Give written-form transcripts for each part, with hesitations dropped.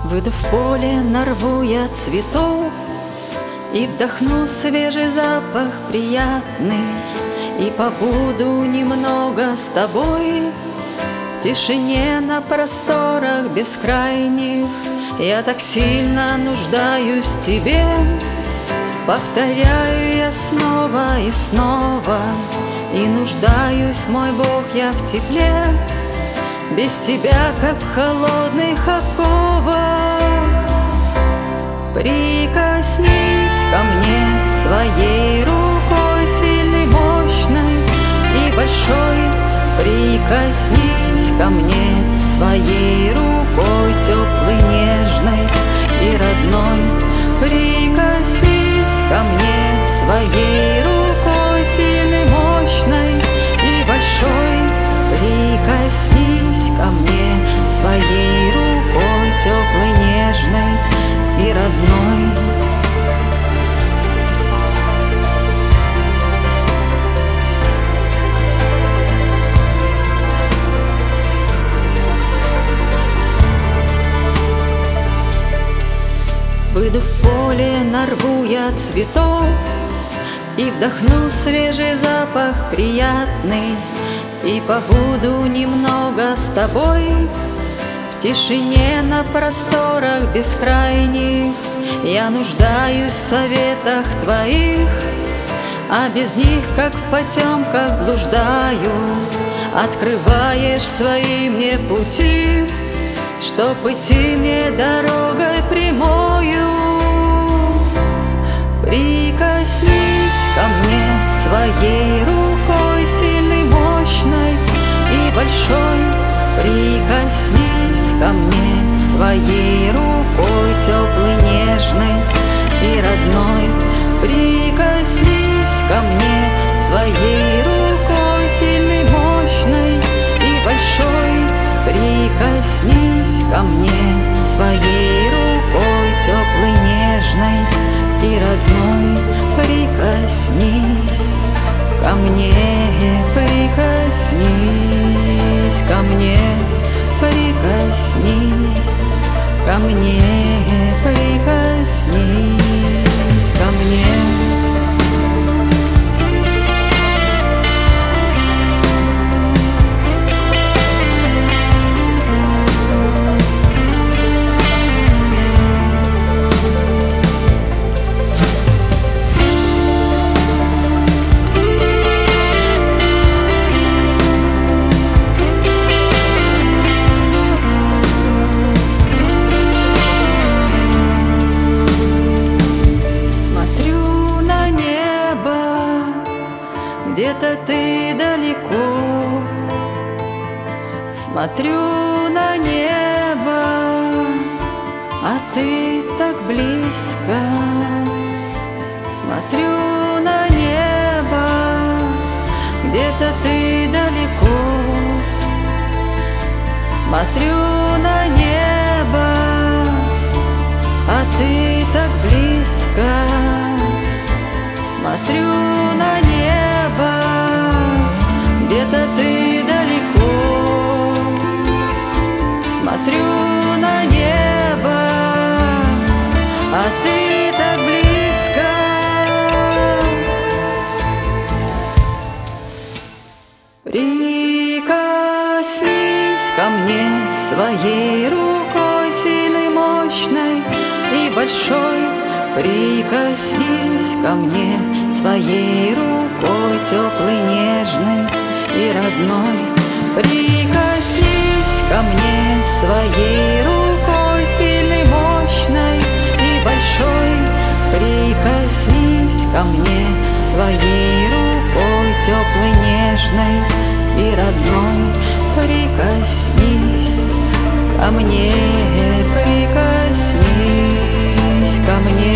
Выйду в поле, нарву я цветов и вдохну свежий запах приятный, и побуду немного с тобой в тишине на просторах бескрайних. Я так сильно нуждаюсь в тебе, повторяю я снова и снова, и нуждаюсь, мой Бог, я в тепле, без тебя, как в холодных оковах. Прикоснись ко мне своей рукой, сильной, мощной и большой. Прикоснись ко мне своей рукой, теплой, нежной и родной. Прикоснись ко мне своей рукой, сильной, мощной и большой. Прикоснись ко мне своей рукой, теплой, нежной и родной. Выйду в поле, нарву я цветов и вдохну свежий запах приятный, и побуду немного с тобой в тишине на просторах бескрайних. Я нуждаюсь в советах твоих, а без них, как в потемках, блуждаю. Открываешь свои мне пути, чтоб идти мне дорогой прямою. Прикоснись ко мне своей рукой, сильной, мощной и большой. Прикоснись ко мне своей рукой, теплой, нежной и родной. Прикоснись ко мне своей рукой, сильной, мощной и большой. Прикоснись ко мне своей рукой, теплой, нежной и родной. Прикоснись ко мне, прикоснись ко мне, прикоснись ко мне, прикоснись ко мне. Где-то ты далеко, смотрю на небо, а ты так близко. Смотрю на небо, где-то ты далеко. Смотрю на небо, а ты так близко. Смотрю на небо, где-то ты далеко. Смотрю на небо, а ты так близко. Прикоснись ко мне своей рукой, сильной, мощной и большой. Прикоснись ко мне своей рукой, теплой, нежной и родной. Прикоснись ко мне своей рукой, сильной, мощной и большой. Прикоснись ко мне своей рукой, теплой, нежной и родной. Прикоснись ко мне, прикоснись ко мне,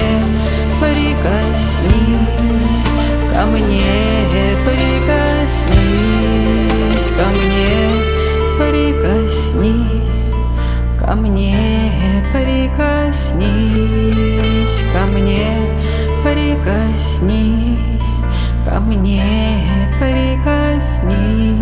прикоснись ко мне, прикоснись ко мне, прикоснись ко мне, прикоснись ко мне, прикоснись ко мне, прикоснись.